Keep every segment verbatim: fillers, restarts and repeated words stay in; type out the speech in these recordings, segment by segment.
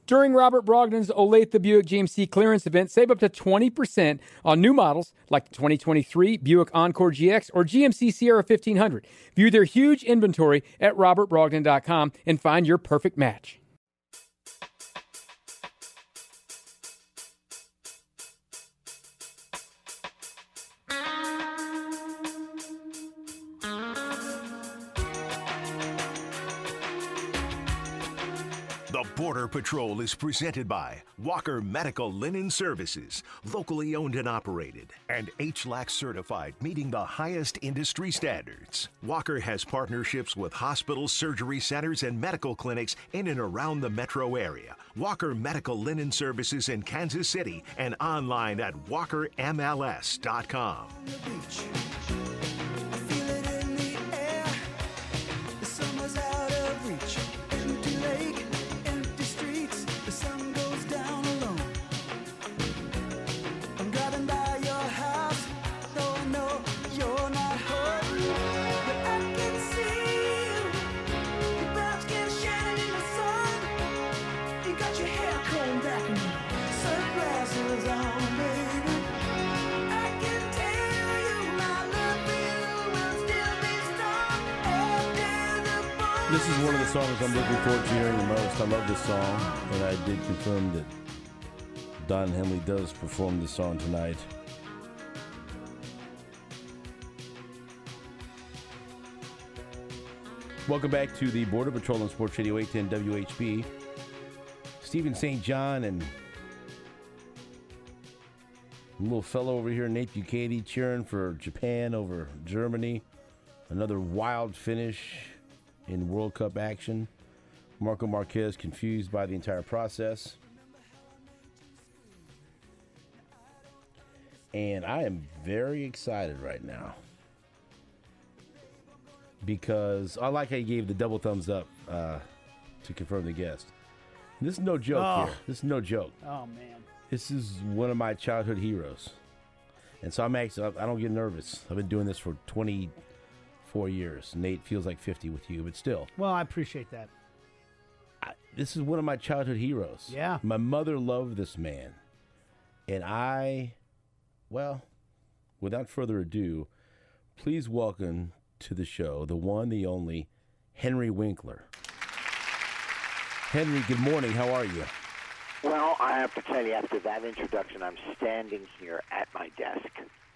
During Robert Brogdon's Olathe Buick G M C clearance event, save up to twenty percent on new models like the twenty twenty-three Buick Encore G X or G M C Sierra fifteen hundred. View their huge inventory at robert brogdon dot com and find your perfect match. The Border Patrol is presented by Walker Medical Linen Services, locally owned and operated, and H L A C certified, meeting the highest industry standards. Walker has partnerships with hospitals, surgery centers, and medical clinics in and around the metro area. Walker Medical Linen Services in Kansas City and online at walker m l s dot com. This is one of the songs I'm looking forward to hearing the most. I love this song, and I did confirm that Don Henley does perform this song tonight. Welcome back to the Border Patrol on Sports Radio eight ten W H B. Stephen Saint John and a little fellow over here, Nate Bukaty, cheering for Japan over Germany. Another wild finish in World Cup action. Marco Marquez confused by the entire process. And I am very excited right now because I like how you gave the double thumbs up uh, to confirm the guest. And this is no joke Oh. here. This is no joke. Oh, man. This is one of my childhood heroes. And so I'm actually, I don't get nervous. I've been doing this for twenty-four years. Nate feels like fifty with you, but still. Well, I appreciate that. I, this is one of my childhood heroes. Yeah. My mother loved this man. And I, well, without further ado, please welcome to the show the one, the only, Henry Winkler. Henry, good morning. How are you? Well, I have to tell you, after that introduction, I'm standing here at my desk.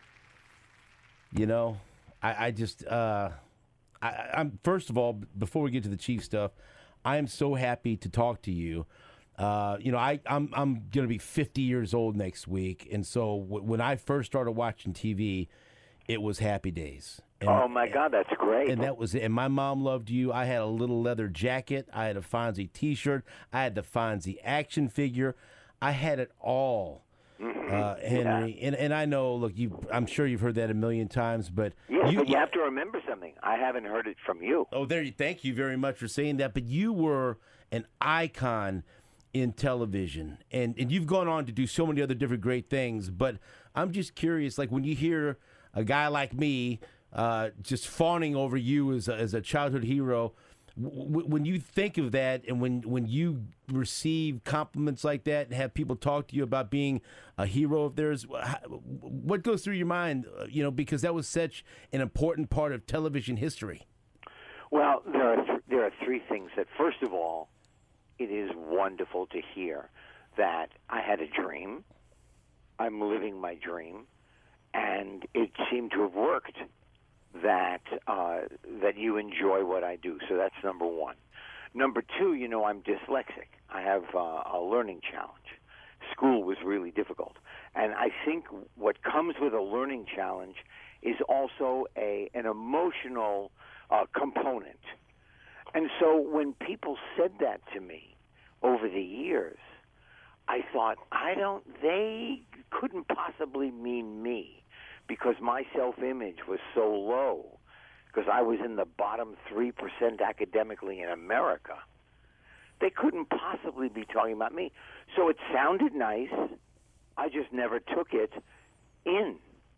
You know, I, I just, uh, I, I'm first of all, before we get to the Chief stuff, I am so happy to talk to you. Uh, you know, I, I'm I'm going to be fifty years old next week, and so w- when I first started watching T V, it was Happy Days. And, oh, my God, that's great. And that was it. And my mom loved you. I had a little leather jacket. I had a Fonzie T-shirt. I had the Fonzie action figure. I had it all, mm-hmm. uh, Henry. Yeah. And and I know, look, you. I'm sure you've heard that a million times, but yes, you, but you have to remember something. I haven't heard it from you. Oh, there. You, thank you very much for saying that. But you were an icon in television, and and you've gone on to do so many other different great things. But I'm just curious, like when you hear a guy like me uh, just fawning over you as a, as a childhood hero, w- when you think of that, and when when you receive compliments like that, and have people talk to you about being a hero of theirs, what goes through your mind? You know, because that was such an important part of television history. Well, there are th- there are three things. That first of all, it is wonderful to hear that I had a dream. I'm living my dream, and it seemed to have worked. That uh, that you enjoy what I do. So that's number one. Number two, you know, I'm dyslexic. I have uh, a learning challenge. School was really difficult, and I think what comes with a learning challenge is also a an emotional uh, component. And so when people said that to me over the years, I thought, I don't, they couldn't possibly mean me because my self-image was so low because I was in the bottom three percent academically in America. They couldn't possibly be talking about me. So it sounded nice. I just never took it in.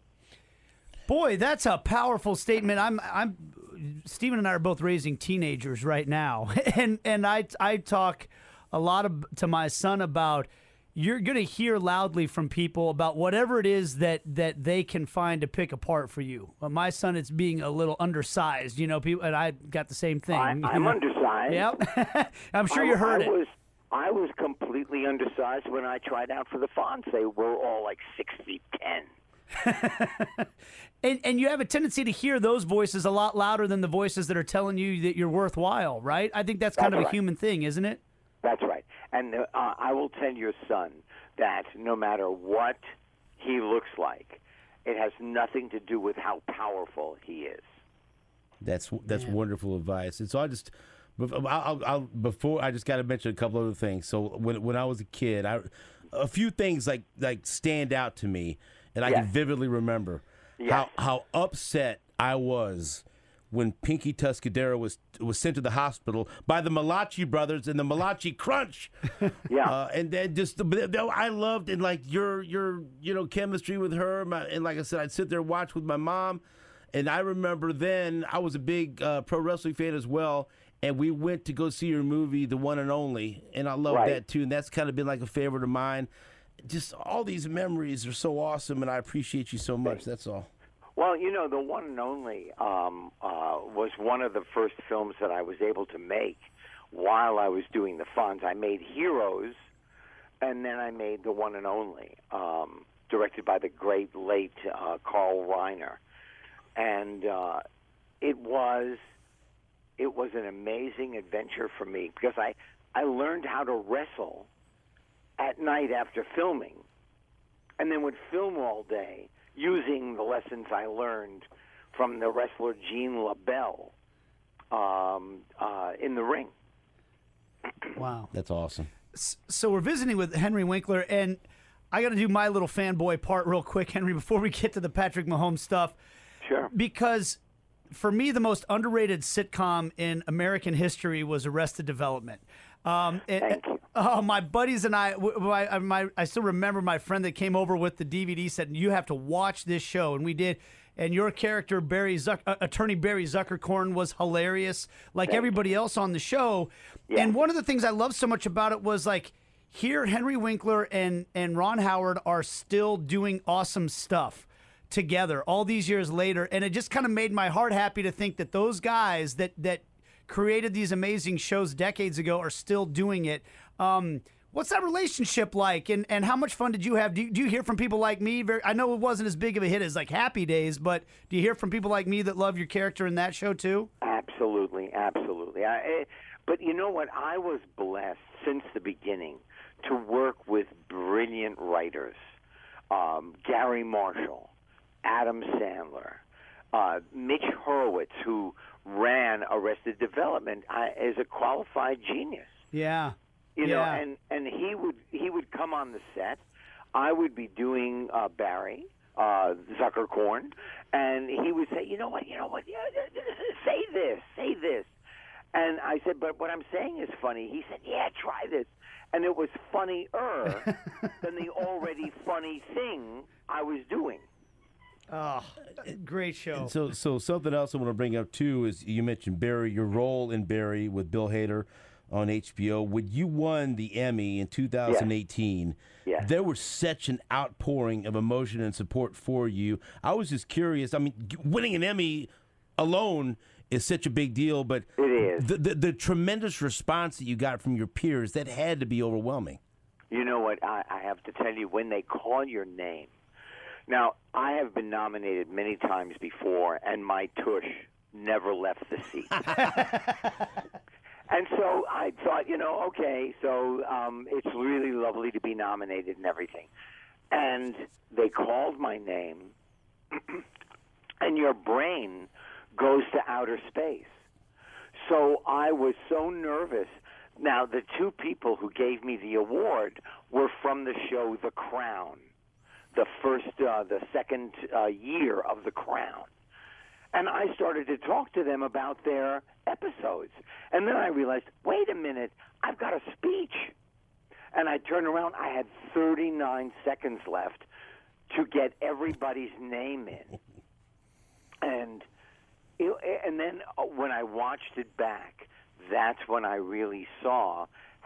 Boy, that's a powerful statement. I'm, I'm, Stephen and I are both raising teenagers right now, and and I, I talk a lot of, to my son about you're going to hear loudly from people about whatever it is that, that they can find to pick apart for you. Well, my son, it's being a little undersized, you know, people, and I got the same thing. I, I'm undersized. Yep. I'm sure I, you heard I it. Was, I was completely undersized when I tried out for the Fonz. They were all like six feet ten. and, and you have a tendency to hear those voices a lot louder than the voices that are telling you that you're worthwhile, right? I think that's kind That's of right. a human thing, isn't it? That's right. And uh, I will tell your son that no matter what he looks like, it has nothing to do with how powerful he is. That's that's wonderful advice. And so I just, I'll, I'll, I'll, before I just got to mention a couple other things. So when when I was a kid, I a few things like like stand out to me, and I Yes. can vividly remember Yes. how how upset I was when Pinky Tuscadero was was sent to the hospital by the Malachi brothers and the Malachi Crunch. Yeah. Uh, and then just I loved and like your your you know chemistry with her, my, and like I said, I'd sit there and watch with my mom. And I remember then I was a big uh, pro wrestling fan as well, and we went to go see your movie, The One and Only, and I love Right. that too. And that's kind of been like a favorite of mine. Just all these memories are so awesome, and I appreciate you so much. That's all. Well, you know, The One and Only um, uh, was one of the first films that I was able to make while I was doing the Fonz. I made Heroes, and then I made The One and Only, um, directed by the great late uh, Carl Reiner. And uh, it was it was an amazing adventure for me because I, I learned how to wrestle at night after filming, and then would film all day using the lessons I learned from the wrestler Gene LaBelle um, uh, in the ring. Wow. That's awesome. So we're visiting with Henry Winkler, and I got to do my little fanboy part real quick, Henry, before we get to the Patrick Mahomes stuff. Sure. Because for me, the most underrated sitcom in American history was Arrested Development. Um, and, Thank you. Oh, my buddies and I, w- my, my, I still remember my friend that came over with the D V D said, you have to watch this show. And we did. And your character, Barry Zuck, uh, Attorney Barry Zuckerkorn, was hilarious, like everybody else on the show. Yeah. And one of the things I loved so much about it was like, here Henry Winkler and, and Ron Howard are still doing awesome stuff together all these years later. And it just kind of made my heart happy to think that those guys that, that created these amazing shows decades ago are still doing it. Um, what's that relationship like? And, and how much fun did you have? Do you, do you hear from people like me? Very, I know it wasn't as big of a hit as like Happy Days, but do you hear from people like me that love your character in that show too? Absolutely, absolutely. I, eh, but you know what? I was blessed since the beginning to work with brilliant writers. Um, Gary Marshall, Adam Sandler, uh, Mitch Hurwitz, who ran Arrested Development, uh, is a qualified genius. Yeah. You know, Yeah. and, and he would he would come on the set. I would be doing uh, Barry uh, Zuckerkorn, and he would say, you know what, you know what, yeah, say this, say this. And I said, but what I'm saying is funny. He said, yeah, try this. And it was funnier than the already funny thing I was doing. Oh, great show. So, so something else I want to bring up too is you mentioned Barry, your role in Barry with Bill Hader on H B O. When you won the Emmy in two thousand eighteen, Yes. there was such an outpouring of emotion and support for you. I was just curious. I mean, winning an Emmy alone is such a big deal, but It is. The, the, the tremendous response that you got from your peers, that had to be overwhelming. You know what? I, I have to tell you, when they call your name. Now, I have been nominated many times before, and my tush never left the seat. And so I thought, you know, okay, so um, it's really lovely to be nominated and everything. And they called my name, and your brain goes to outer space. So I was so nervous. Now, the two people who gave me the award were from the show The Crown, the first, uh, the second uh, year of The Crown. And I started to talk to them about their episodes. And then I realized, wait a minute, I've got a speech. And I turned around, I had thirty-nine seconds left to get everybody's name in. And and then when I watched it back, that's when I really saw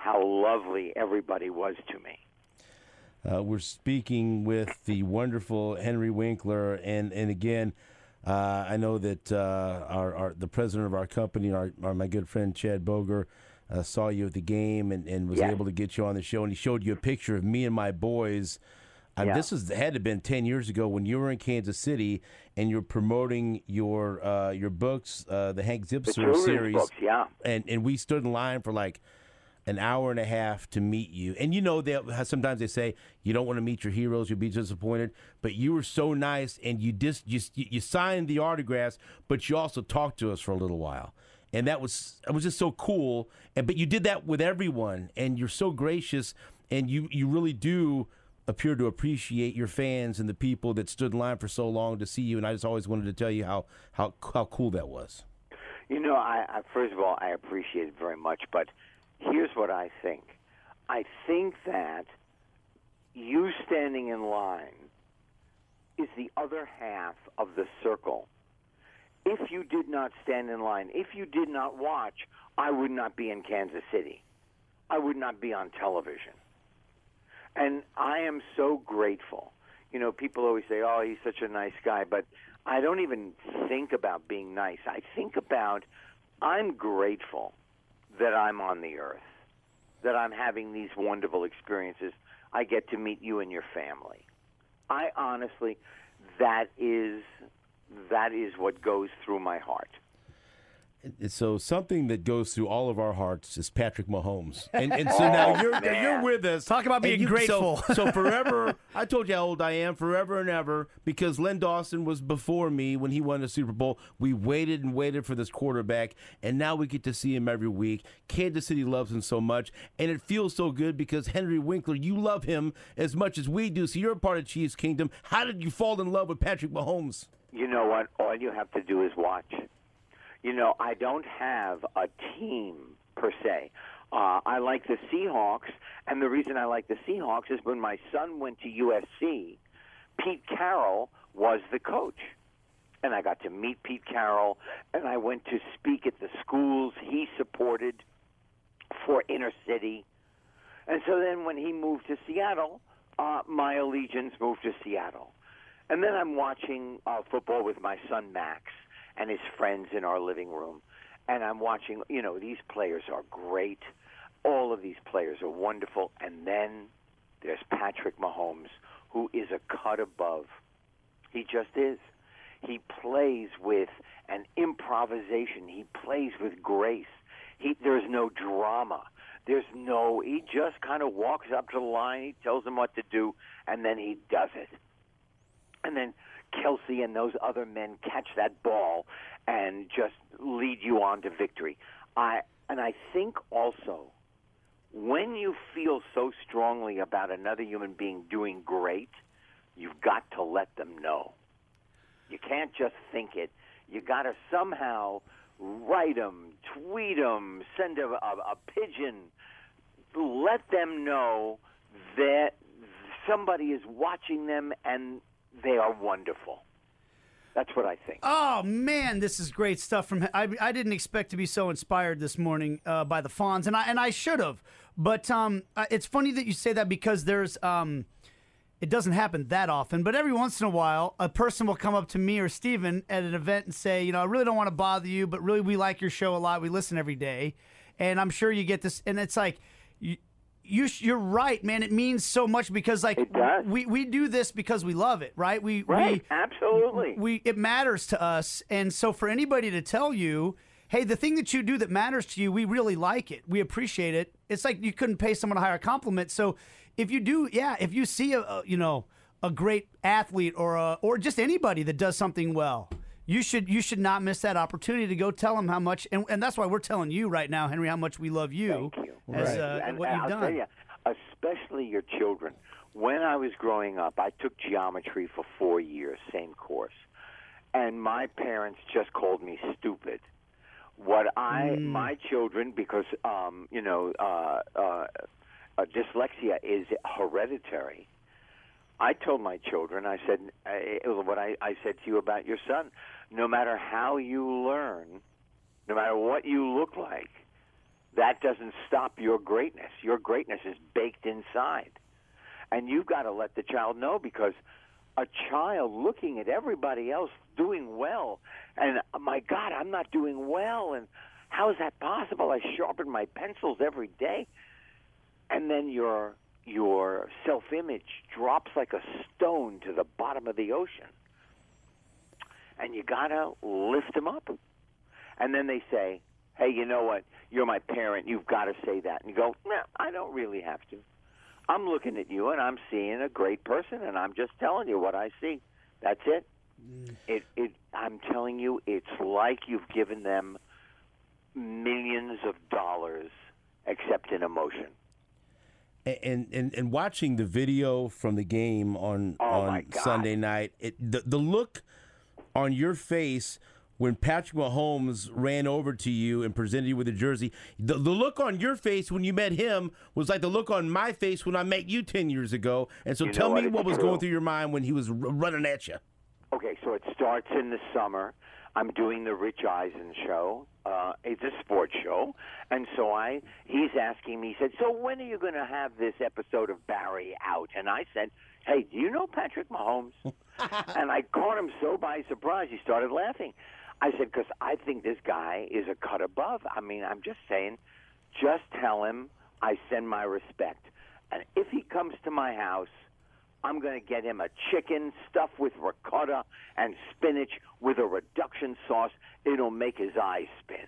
how lovely everybody was to me. Uh, we're speaking with the wonderful Henry Winkler, and and again, uh, I know that uh, our, our the president of our company, our, our my good friend Chad Boger, uh, saw you at the game and, and was Yes. able to get you on the show, and he showed you a picture of me and my boys. Um, Yeah. This was had to have been ten years ago when you were in Kansas City and you're promoting your uh, your books, uh, the Hank The Zipser children's series, books, yeah. and and we stood in line for like an hour and a half to meet you. And you know that sometimes they say you don't want to meet your heroes, you'll be disappointed. But you were so nice, and you just you, you signed the autographs, but you also talked to us for a little while. And that was it was just so cool. And but you did that with everyone, and you're so gracious, and you you really do appear to appreciate your fans and the people that stood in line for so long to see you. And I just always wanted to tell you how how how cool that was. You know, I, I first of all, I appreciate it very much, but here's what I think. I think that you standing in line is the other half of the circle. If you did not stand in line, if you did not watch, I would not be in Kansas City. I would not be on television. And I am so grateful. You know, people always say, oh, he's such a nice guy, but I don't even think about being nice. I think about I'm grateful that I'm on the earth, that I'm having these wonderful experiences. I get to meet you and your family. I honestly, that is that is what goes through my heart. So something that goes through all of our hearts is Patrick Mahomes, and and so now Oh, you're man. you're with us. Talk about and being you- grateful. So, so forever, I told you how old I am. Forever and ever, because Len Dawson was before me when he won the Super Bowl. We waited and waited for this quarterback, and now we get to see him every week. Kansas City loves him so much, and it feels so good because Henry Winkler, you love him as much as we do. So you're a part of Chiefs Kingdom. How did you fall in love with Patrick Mahomes? You know what? All you have to do is watch. You know, I don't have a team per se. Uh, I like the Seahawks, and the reason I like the Seahawks is when my son went to U S C, Pete Carroll was the coach. And I got to meet Pete Carroll, and I went to speak at the schools he supported for inner city. And so then when he moved to Seattle, uh, my allegiance moved to Seattle. And then I'm watching uh, football with my son Max and his friends in our living room. And I'm watching, you know, these players are great. All of these players are wonderful. And then there's Patrick Mahomes, who is a cut above. He just is. He plays with an improvisation. He plays with grace. He, there's no drama. There's no, he just kind of walks up to the line, he tells them what to do, and then he does it. And then Kelsey and those other men catch that ball and just lead you on to victory. I and I think also when you feel so strongly about another human being doing great, you've got to let them know. You can't just think it. You got to somehow write them, tweet them, send a, a, a pigeon. Let them know that somebody is watching them and they are wonderful. That's what I think. Oh man, this is great stuff. From I, I didn't expect to be so inspired this morning uh, by the Fonz, and I and I should have. But um, uh, it's funny that you say that because there's um, it doesn't happen that often. But every once in a while, a person will come up to me or Steven at an event and say, you know, I really don't want to bother you, but really we like your show a lot. We listen every day, and I'm sure you get this. And it's like, you, you you're right, man. It means so much because like It does. we we do this because we love it, right? We Right, we, absolutely. we it matters to us, and so for anybody to tell you, hey, the thing that you do that matters to you, we really like it, we appreciate it. It's like you couldn't pay someone a higher compliment. So if you do, yeah, if you see a, a you know a great athlete or a, or just anybody that does something well, you should you should not miss that opportunity to go tell them how much, and, and that's why we're telling you right now, Henry, how much we love you. Thank you. As Right. uh, and, what and you've I'll done. tell you, especially your children. When I was growing up, I took geometry for four years, same course, and my parents just called me stupid. What I, my children, because um, you know, uh, uh, uh, dyslexia is hereditary. I told my children, I said, uh, what I, I said to you about your son, no matter how you learn, no matter what you look like, that doesn't stop your greatness. Your greatness is baked inside. And you've got to let the child know, because a child looking at everybody else doing well, and my God, I'm not doing well, and how is that possible? I sharpen my pencils every day. And then your your self-image drops like a stone to the bottom of the ocean. And you got to lift them up. And then they say, hey, you know what? You're my parent. You've got to say that. And you go, no, I don't really have to. I'm looking at you, and I'm seeing a great person, and I'm just telling you what I see. That's it. Mm. It, it. I'm telling you, it's like you've given them millions of dollars, except in emotion. And and and watching the video from the game on oh on Sunday night, it, the the look on your face when Patrick Mahomes ran over to you and presented you with a jersey, the, the look on your face when you met him was like the look on my face when I met you ten years ago. And so you tell what, me what was true. going through your mind when he was r- running at you. Okay, so it starts in the summer. I'm doing the Rich Eisen show. Uh, it's a sports show. And so I, he's asking me, he said, so when are you going to have this episode of Barry out? And I said, hey, do you know Patrick Mahomes? And I caught him so by surprise, he started laughing. I said, because I think this guy is a cut above. I mean, I'm just saying, just tell him I send my respect. And if he comes to my house, I'm going to get him a chicken stuffed with ricotta and spinach with a reduction sauce. It'll make his eyes spin.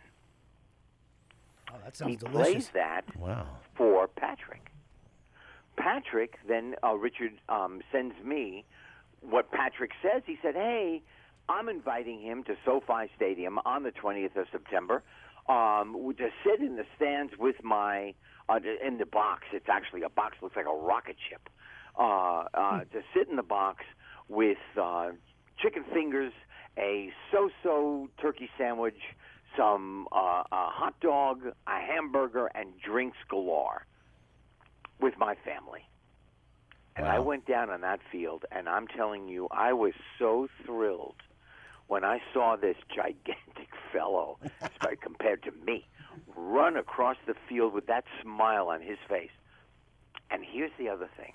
Oh, that sounds he delicious. plays that wow. for Patrick. Patrick then, uh, Richard um, sends me what Patrick says. He said, hey, I'm inviting him to SoFi Stadium on the twentieth of September um, to sit in the stands with my, uh, in the box. It's actually a box, looks like a rocket ship. Uh, uh, to sit in the box with uh, chicken fingers, a so-so turkey sandwich, some uh, a hot dog, a hamburger, and drinks galore with my family. And Wow. I went down on that field, and I'm telling you, I was so thrilled when I saw this gigantic fellow, compared to me, run across the field with that smile on his face. And here's the other thing.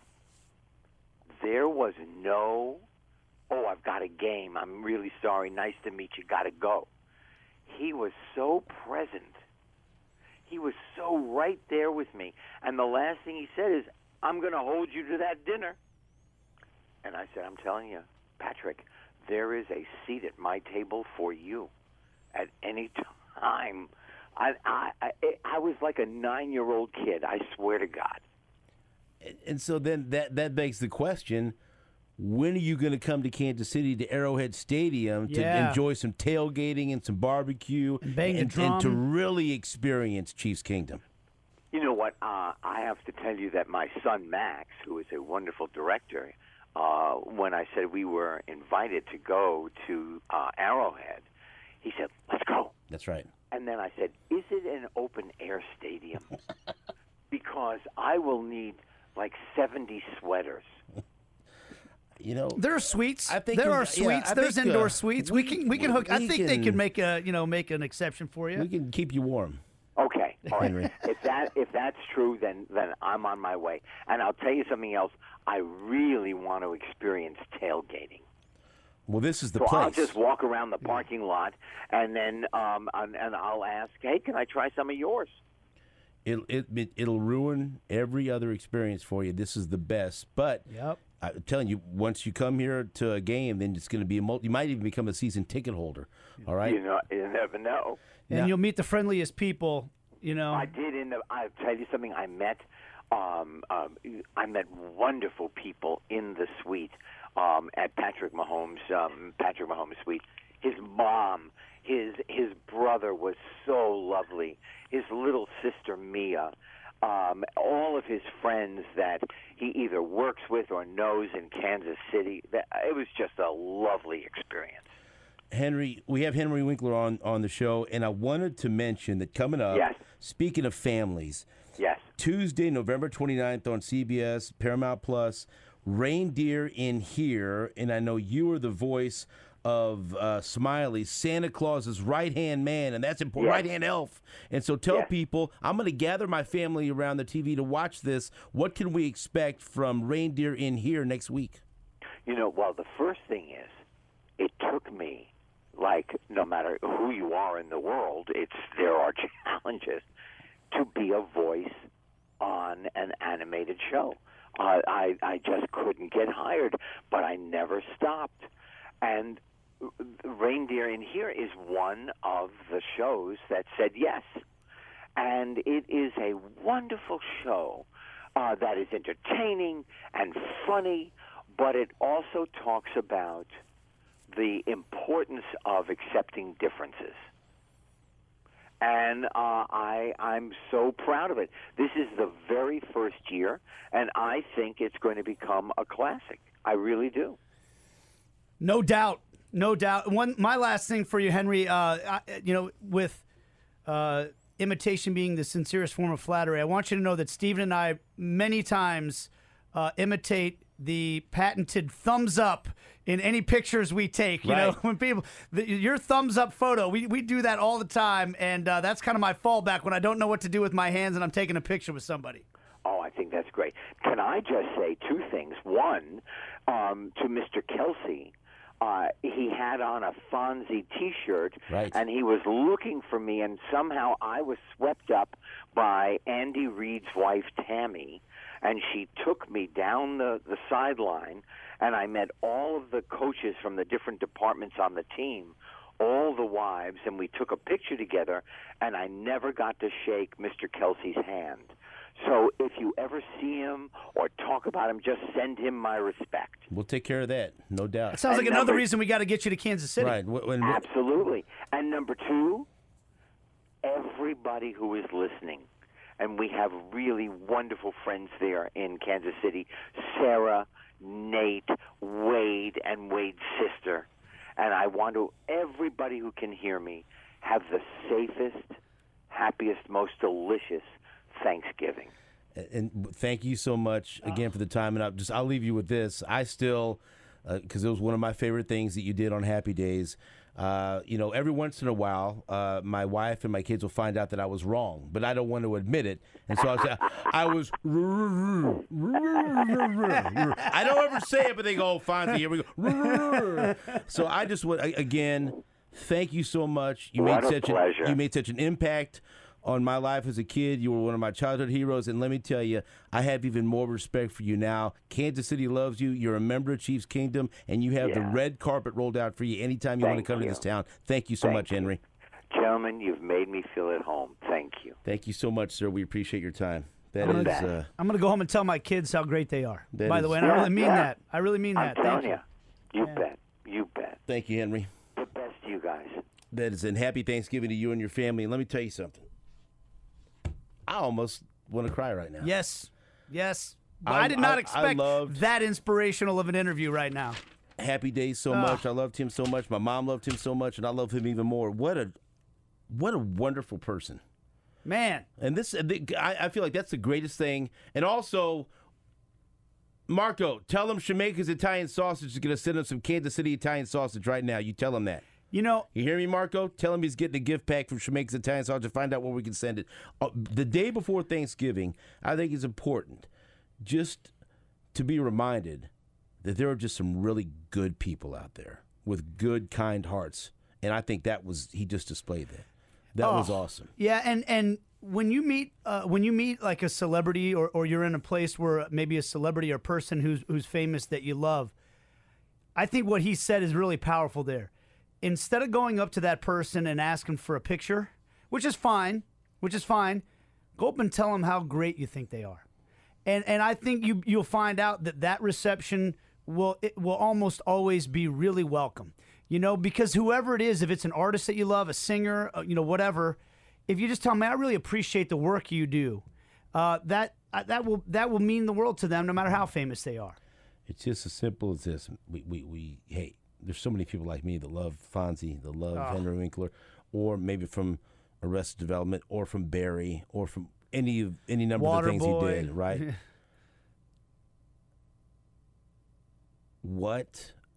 There was no, oh, I've got a game. I'm really sorry. Nice to meet you. Got to go. He was so present. He was so right there with me. And the last thing he said is, I'm going to hold you to that dinner. And I said, I'm telling you, Patrick, there is a seat at my table for you at any time. I, I, I, I was like a nine-year-old kid, I swear to God. And so then that, that begs the question, when are you going to come to Kansas City to Arrowhead Stadium to Yeah. enjoy some tailgating and some barbecue And bang the and, and to drum. really experience Chiefs Kingdom? You know what? Uh, I have to tell you that my son Max, who is a wonderful director, uh, when I said we were invited to go to uh, Arrowhead, he said, let's go. That's right. And then I said, is it an open-air stadium? Because I will need like seventy sweaters. You know, There are suites. I think there you- are yeah, suites. I There's think, indoor uh, suites. we- We, can we can hook. I we think they can- could make a you know make an exception for you. we can keep you warm. Okay, all right. Henry. if that if that's true, then then I'm on my way. And I'll tell you something else. I really want to experience tailgating. Well, this is the So place. I'll just walk around the parking lot, and then um, and, and I'll ask, hey, can I try some of yours? It, it, it, it'll ruin every other experience for you. This is the best. But Yep. I'm telling you, once you come here to a game, then it's going to be a multi. You might even become a season ticket holder. All right. You know, you never know. And Now- you'll meet the friendliest people. You know. I did in the. I'll tell you something. I met, um, um, I met wonderful people in the suite um, at Patrick Mahomes. Um, Patrick Mahomes' suite. His mom, his his brother was so lovely. His little sister Mia. Um, all of his friends that he either works with or knows in Kansas City. That, it was just a lovely experience. Henry, we have Henry Winkler on, on the show, and I wanted to mention that coming up, Yes. speaking of families, Yes. Tuesday, November twenty-ninth on C B S, Paramount Plus, Reindeer in Here, and I know you are the voice of uh, Smiley, Santa Claus's right-hand man, and that's important, Yes. right-hand elf. And so tell Yes. people, I'm going to gather my family around the T V to watch this. What can we expect from Reindeer in Here next week? You know, well, the first thing is, it took me, like, no matter who you are in the world, it's there are challenges to be a voice on an animated show. Uh, I I just couldn't get hired, but I never stopped. And Reindeer in Here is one of the shows that said yes. And it is a wonderful show uh, that is entertaining and funny, but it also talks about the importance of accepting differences. And uh, I, I'm so proud of it. This is the very first year, and I think it's going to become a classic. I really do. No doubt, no doubt. One, my last thing for you, Henry. Uh, I, you know, with uh, imitation being the sincerest form of flattery, I want you to know that Stephen and I many times uh, imitate the patented thumbs up in any pictures we take. You know, Right. when people the, your thumbs up photo, we we do that all the time, and uh, that's kind of my fallback when I don't know what to do with my hands and I'm taking a picture with somebody. Oh, I think that's great. Can I just say two things? One, um, to Mister Kelsey, uh, he had on a Fonzie T-shirt, Right. and he was looking for me, and somehow I was swept up by Andy Reid's wife, Tammy, and she took me down the, the sideline, and I met all of the coaches from the different departments on the team, all the wives, and we took a picture together, and I never got to shake Mister Kelsey's hand. So if you ever see him or talk about him, just send him my respect. We'll take care of that, no doubt. Sounds like And another number- reason we got to get you to Kansas City. Right. Wh- when- Absolutely. And number two, everybody who is listening, and we have really wonderful friends there in Kansas City, Sarah, Nate, Wade, and Wade's sister. And I want to, everybody who can hear me, have the safest, happiest, most delicious Thanksgiving. And thank you so much again for the time. And I'll just I'll leave you with this. I still, because it was one of my favorite things that you did on Happy Days. Uh, you know, every once in a while, uh, my wife and my kids will find out that I was wrong, but I don't want to admit it. And so I was, I was, I don't ever say it, but they go, oh, Fonzie, here we go. So I just want, again, thank you so much. You What made a such pleasure. an, you made such an impact on my life as a kid. You were one of my childhood heroes, and let me tell you, I have even more respect for you now. Kansas City loves you. You're a member of Chiefs Kingdom, and you have the Yeah. red carpet rolled out for you anytime you want to Thank come to you. this town. Thank you so Thank much, you. Henry. Gentlemen, you've made me feel at home. Thank you. Thank you so much, sir. We appreciate your time. That I'm is, gonna, uh, I'm gonna go home and tell my kids how great they are. That By the is- way, and I Yeah, really mean yeah. that. I really mean I'm that. telling Thank you. You Yeah. bet. You bet. thank you, Henry. The best to you guys. That is, and happy Thanksgiving to you and your family. And let me tell you something. I almost want to cry right now. Yes, yes. But I- I, did not I- I expect loved- that inspirational of an interview right now. Happy Days so Ah. much. I loved him so much. My mom loved him so much, and I love him even more. What a, what a wonderful person. Man, And this, I, I feel like that's the greatest thing. And also, Marco, tell him Shemeka's Italian Sausage is going to send him some Kansas City Italian sausage right now. You tell him that. you know, You hear me, Marco? Tell him he's getting a gift pack from Shemeka's Italian Sausage to find out where we can send it. Uh, the day before Thanksgiving, I think it's important just to be reminded that there are just some really good people out there with good, kind hearts. And I think that was, he just displayed that. That was awesome. yeah, and and when you meet uh, when you meet like a celebrity, or, or you're in a place where maybe a celebrity or person who's who's famous that you love, I think what he said is really powerful there. Instead of going up to that person and asking for a picture, which is fine, which is fine, go up and tell them how great you think they are. And and I think you you'll find out that that reception will it will almost always be really welcome. You know, because whoever it is, if it's an artist that you love, a singer, uh, you know, whatever, if you just tell them, "Man, I really appreciate the work you do," uh, that uh, that will that will mean the world to them, no matter how famous they are. It's just as simple as this. We, we, we hey, there's so many people like me that love Fonzie, that love Henry Winkler, or maybe from Arrested Development, or from Barry, or from any of any number of the things he Waterboy. did, right? What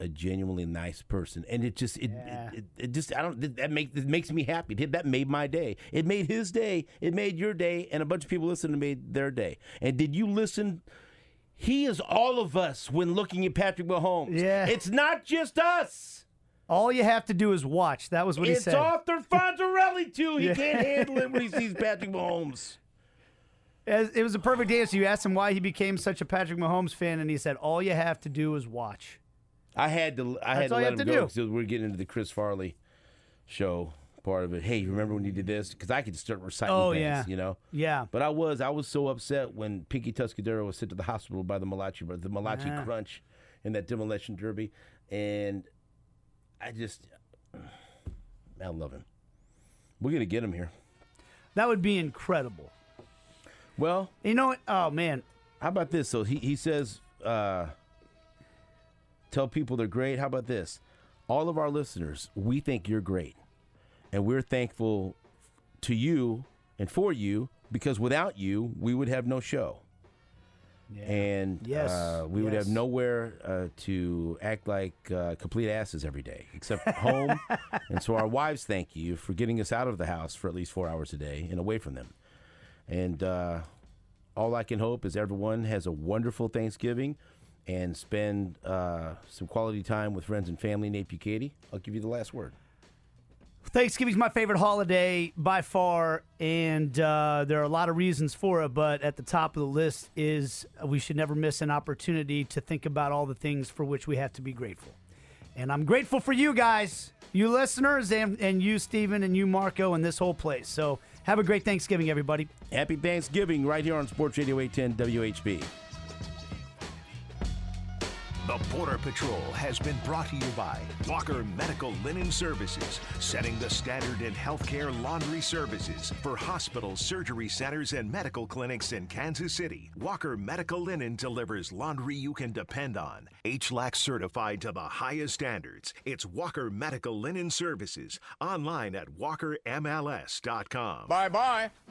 a genuinely nice person, and it just it Yeah. it, it, it just I don't that make it makes me happy. That made my day. It made his day. It made your day, and a bunch of people listening made their day. And did you listen? He is all of us when looking at Patrick Mahomes. Yeah. It's not just us. All you have to do is watch. That was what he It's said. Arthur Fonzarelli too. He Yeah. can't handle it when he sees Patrick Mahomes. As- It was a perfect answer. You asked him why he became such a Patrick Mahomes fan, and he said, all you have to do is watch. I had to. I That's had to all you let have him to go do. because we're getting into the Chris Farley show part of it. Hey, remember when you did this? Because I could start reciting Oh, things, yeah. you know. Yeah. But I was I was so upset when Pinky Tuscadero was sent to the hospital by the Malachi the Malachi Ah. Crunch in that demolition derby, and I just I love him. We're gonna get him here. That would be incredible. Well, You know what? Oh, man. how about this? So he he says, uh, tell people they're great. How about this? All of our listeners, we think you're great, and we're thankful to you and for you because without you, we would have no show. Yeah. And Yes, uh, we would yes. have nowhere uh, to act like uh, complete asses every day, except home. And so our wives thank you for getting us out of the house for at least four hours a day and away from them. And uh, all I can hope is everyone has a wonderful Thanksgiving and spend uh, some quality time with friends and family. Nate Bukaty, I'll give you the last word. Thanksgiving's my favorite holiday by far, and uh, there are a lot of reasons for it, but at the top of the list is we should never miss an opportunity to think about all the things for which we have to be grateful. And I'm grateful for you guys, you listeners, and, and you, Steven, and you, Marco, and this whole place. So have a great Thanksgiving, everybody. Happy Thanksgiving right here on Sports Radio eight ten W H B. The Border Patrol has been brought to you by Walker Medical Linen Services, setting the standard in healthcare laundry services for hospitals, surgery centers, and medical clinics in Kansas City. Walker Medical Linen delivers laundry you can depend on. H L A C certified to the highest standards. It's Walker Medical Linen Services. Online at walker M L S dot com. Bye-bye.